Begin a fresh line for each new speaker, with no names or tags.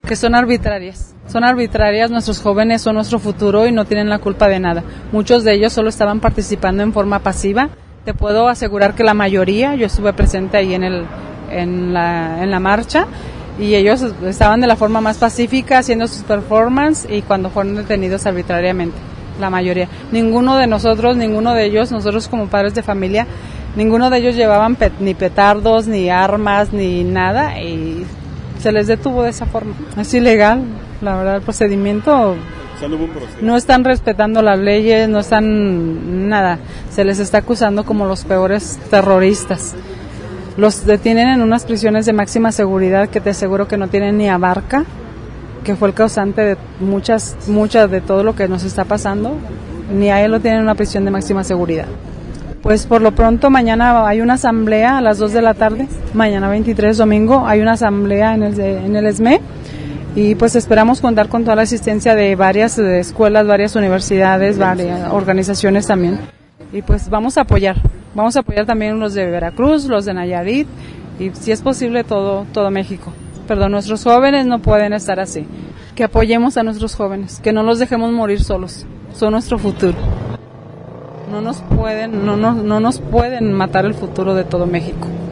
Que son arbitrarias. Son arbitrarias, nuestros jóvenes son nuestro futuro y no tienen la culpa de nada. Muchos de ellos solo estaban participando en forma pasiva. Te puedo asegurar que la mayoría, yo estuve presente ahí en la marcha, y ellos estaban de la forma más pacífica haciendo sus performances y cuando fueron detenidos arbitrariamente, la mayoría. Ninguno de ellos, nosotros como padres de familia, ninguno de ellos llevaban ni petardos, ni armas, ni nada, y se les detuvo de esa forma. Es ilegal, la verdad, el procedimiento.
O sea, no hubo un proceso.
No están respetando las leyes, no están nada. Se les está acusando como los peores terroristas. Los detienen en unas prisiones de máxima seguridad que te aseguro que no tienen ni abarca, que fue el causante de muchas de todo lo que nos está pasando. Ni a él lo tienen en una prisión de máxima seguridad. Pues por lo pronto mañana hay una asamblea a las 2 de la tarde, mañana 23, domingo, hay una asamblea en el ESME, y pues esperamos contar con toda la asistencia de varias escuelas, varias universidades, varias organizaciones también, y pues vamos a apoyar también los de Veracruz, los de Nayarit, y si es posible todo México. Perdón, nuestros jóvenes no pueden estar así, que apoyemos a nuestros jóvenes, que no los dejemos morir solos, son nuestro futuro. No nos pueden matar el futuro de todo México.